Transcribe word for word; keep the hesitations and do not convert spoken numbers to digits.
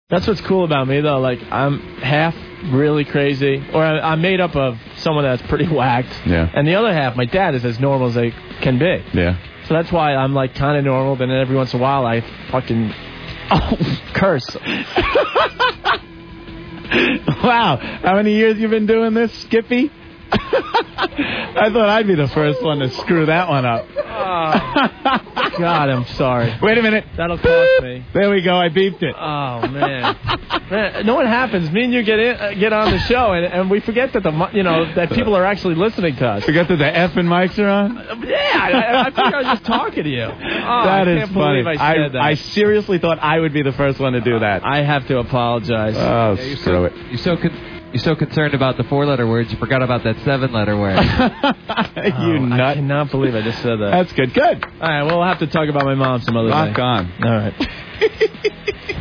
That's what's cool about me, though. Like, I'm half really crazy, or I'm made up of someone that's pretty whacked. Yeah. And the other half, my dad, is as normal as they can be. Yeah. So that's why I'm, like, kind of normal, but then every once in a while I fucking oh, curse. Wow. How many years you been doing this, Skippy? I thought I'd be the first one to screw that one up. Oh, God, I'm sorry. Wait a minute. That'll cost me. There we go. I beeped it. Oh, man. Man, no, what happens? Me and you get in, uh, get on the show, and, and we forget that the you know that people are actually listening to us. Forget that the effing mics are on? Uh, yeah, I, I think I was just talking to you. Oh, that I is can't funny. believe I said I, that. I seriously thought I would be the first one to do that. I have to apologize. Oh, yeah, screw so, it. You're so con- you're so concerned about the four-letter words, you forgot about that seven-letter word. You oh, nut. I cannot believe I just said that. That's good. Good. All right, well, we'll have to talk about my mom some other day. Rock on. All right.